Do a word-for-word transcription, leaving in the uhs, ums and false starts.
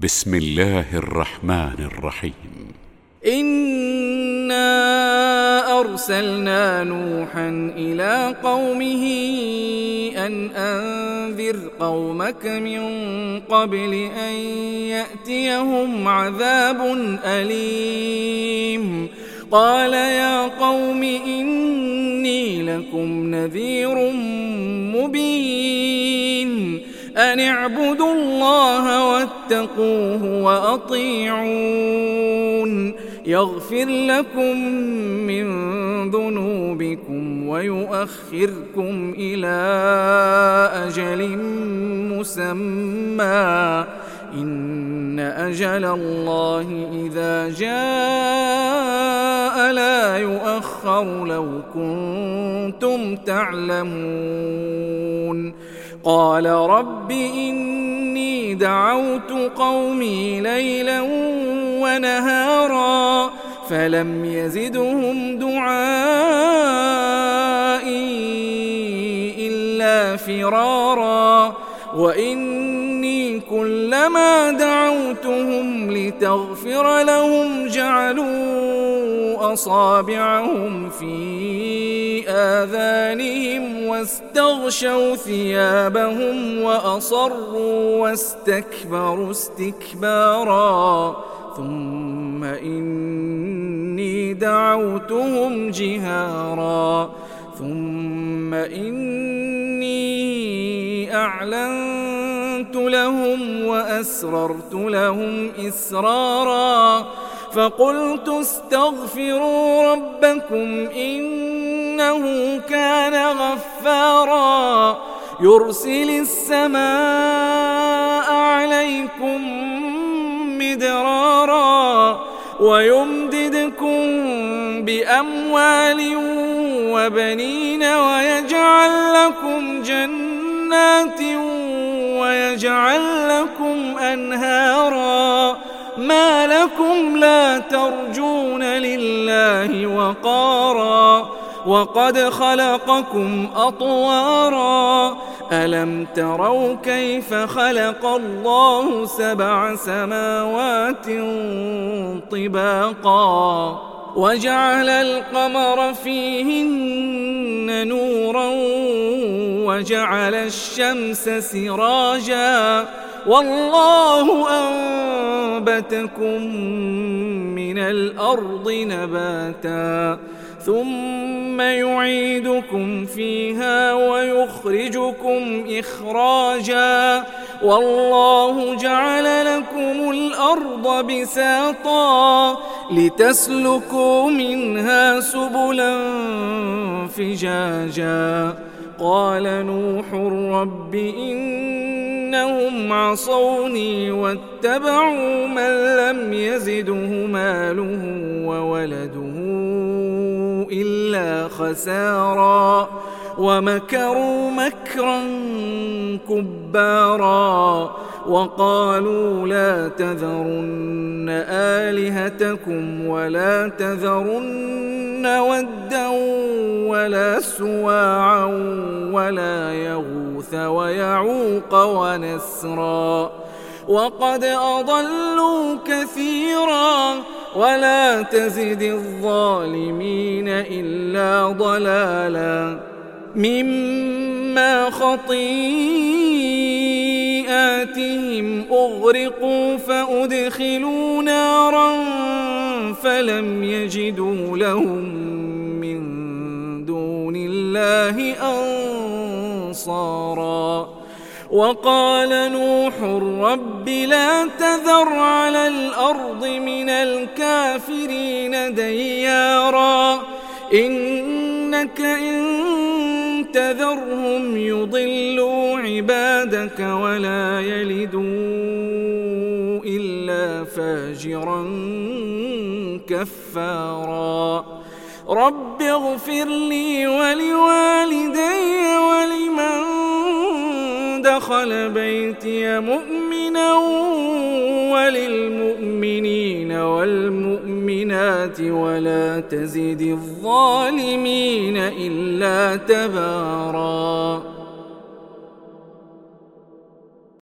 بسم الله الرحمن الرحيم. إنا أرسلنا نوحا إلى قومه أن أنذر قومك من قبل أن يأتيهم عذاب أليم. قال يا قوم إني لكم نذير مبين أن اعبدوا الله واتقوه وأطيعون يغفر لكم من ذنوبكم ويؤخركم إلى أجل مسمى إن أجل الله إذا جاء لا يؤخر لو كنتم تعلمون. قال رب إني دعوت قومي ليلا ونهارا فلم يزدهم دعائي إلا فرارا وإني كلما دعوتهم لتغفر لهم جعلوا أصابعهم في آذانهم واستغشوا ثيابهم وأصروا واستكبروا استكبارا ثم إني دعوتهم جهارا ثم إني أعلنت لهم وأسررت لهم إسرارا فقلت استغفروا ربكم إنه كان غفارا يرسل السماء عليكم مدرارا ويمددكم بأموال وبنين ويجعل لكم جنات ويجعل لكم أنهارا ما لكم لا ترجون لله وقارا وقد خلقكم أطوارا ألم تروا كيف خلق الله سبع سماوات طباقا وجعل القمر فيهن نورا وجعل الشمس سراجا والله أنبتكم من الأرض نباتا ثم يعيدكم فيها ويخرجكم إخراجا والله جعل لكم الأرض بساطا لتسلكوا منها سبلا فجاجا قال نوح رب إنهم عصوني واتبعوا من لم يزده ماله وولده إلا خسارا ومكروا مكرا كبارا وقالوا لا تذرن آلهتكم ولا تذرن ودا ولا سواعا ولا يغوث ويعوق ونسرا وقد أضلوا كثيرا ولا تزد الظالمين إلا ضلالا مما خطيئاتهم أغرقوا فأدخلوا نارا فلم يجدوا لهم من دون الله أنصارا وقال نوح رب لا تذر على الأرض من الكافرين ديارا إنك إن تذرهم يضلوا عبادك ولا يلدوا إلا فاجرا كفارا رب اغفر لي ولوالدي ولمن دخل بيتي مؤمنا وللمؤمنين والمؤمنات ولا تزد الظالمين إلا تبارا.